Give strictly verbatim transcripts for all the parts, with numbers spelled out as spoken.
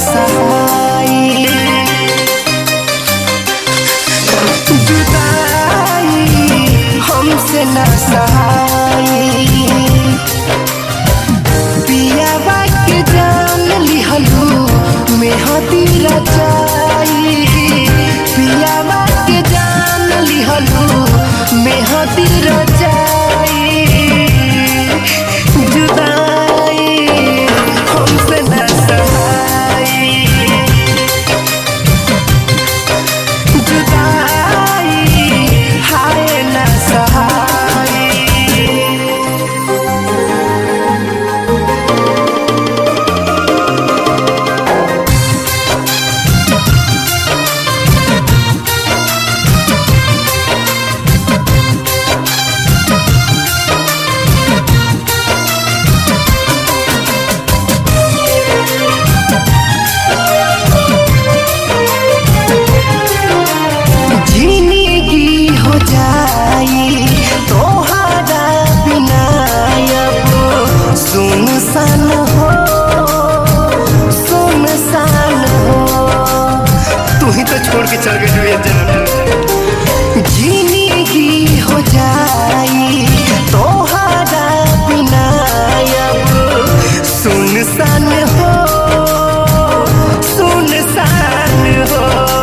सहाई जुदाई हमसे न सहाई पियावा के जान लिहलू मेहदी रचाई पियावा के जान लिहलू मेहदी रचाई जुदाई हमसे न सहाई जुदाई हाय न सहाई जिंदगी हो जाई तोहरा बिना अब सुनसान हो सुनसान हो तू ही तो छोड़ के चल गई जान जिंदगी हो जाई तोहरा बिना अब सुनसान हो सुनसान हो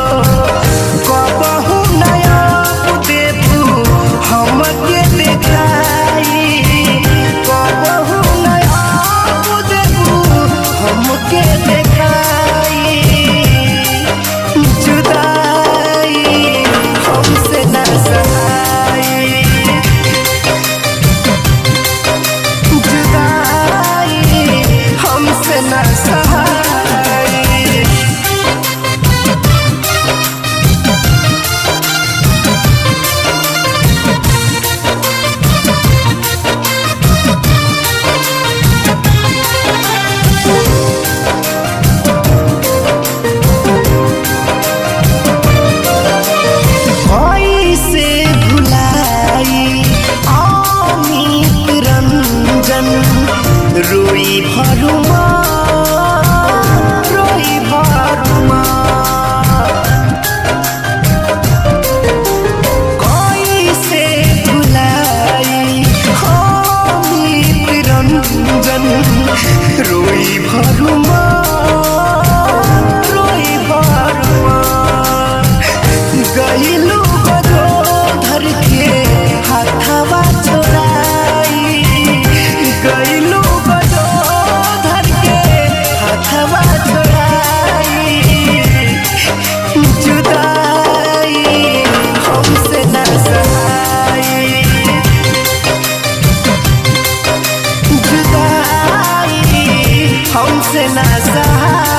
कबहू नया देबू हमके देखाई कबहू नया देबू हमके देखाई जुदाई हमसे न सहाई जुदाई हमसे न सहाई से भुलाई अमित रंजन रोई भरुमा रोई भरुमा कोई से भुलाई अमित रंजन रोई भरुमा रोई भरुमा गईलू धर के हाथवा छोड़ाई गईलू बजो धर के हाथवा छोड़ाई जुदाई हमसे न सहाई जुदाई हमसे न सहाई।